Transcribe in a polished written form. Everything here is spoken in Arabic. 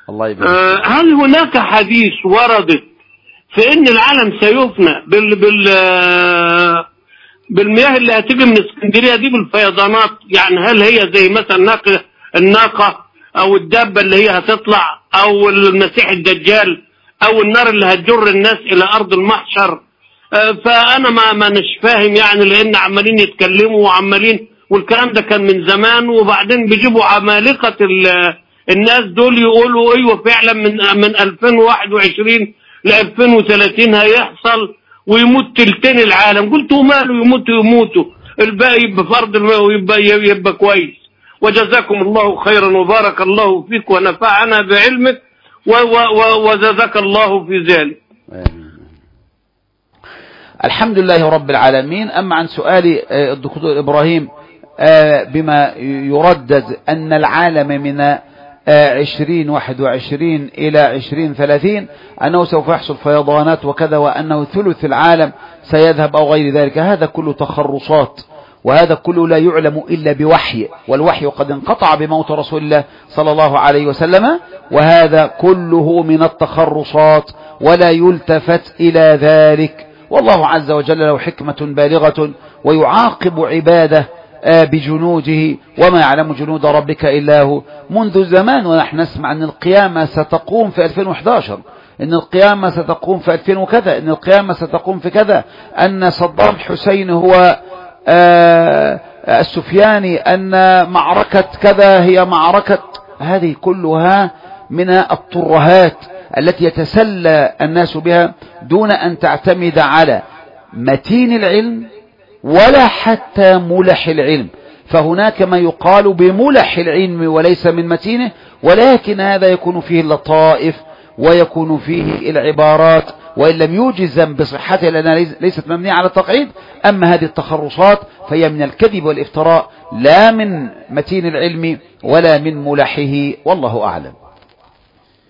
الله يبارك. هل هناك حديث وردت في ان العالم سيفنى بالمياه اللي هتيجي من اسكندريه دي بالفيضانات؟ يعني هل هي زي مثلا الناقه او الدابه اللي هي هتطلع، او المسيح الدجال، او النار اللي هتجر الناس الى ارض المحشر؟ فانا ما نش فاهم يعني، لان عمالين يتكلموا وعمالين، والكلام ده كان من زمان، وبعدين بيجيبوا عمالقه الناس دول يقولوا ايوه فعلا من 2021 ل 2030 هيحصل ويموت تلتين العالم. قلت وماله، يموتوا الباقي يبقى فرض يبقى كويس. وجزاكم الله خيرا وبارك الله فيك ونفعنا بعلمك وجزاك الله في ذلك. الحمد لله رب العالمين. أما عن سؤال الدكتور إبراهيم بما يردد أن العالم من 2021 إلى 2030 أنه سوف يحصل فيضانات وكذا، وأنه ثلث العالم سيذهب أو غير ذلك، هذا كله تخرصات، وهذا كله لا يعلم إلا بوحي، والوحي قد انقطع بموت رسول الله صلى الله عليه وسلم، وهذا كله من التخرصات ولا يلتفت إلى ذلك. والله عز وجل له حكمة بالغة ويعاقب عباده بجنوده، وما يعلم جنود ربك إلا هو. منذ زمان ونحن نسمع أن القيامة ستقوم في 2011، أن القيامة ستقوم في 2000 وكذا، أن القيامة ستقوم في كذا، أن صدام حسين هو السفياني، أن معركة كذا هي معركة. هذه كلها من الترهات التي يتسلى الناس بها دون أن تعتمد على متين العلم ولا حتى ملح العلم. فهناك ما يقال بملح العلم وليس من متينه، ولكن هذا يكون فيه اللطائف ويكون فيه العبارات، وإن لم يجزم بصحتها لأنها ليست مبنية على التقعيد. أما هذه التخرصات فهي من الكذب والافتراء، لا من متين العلم ولا من ملحه، والله أعلم.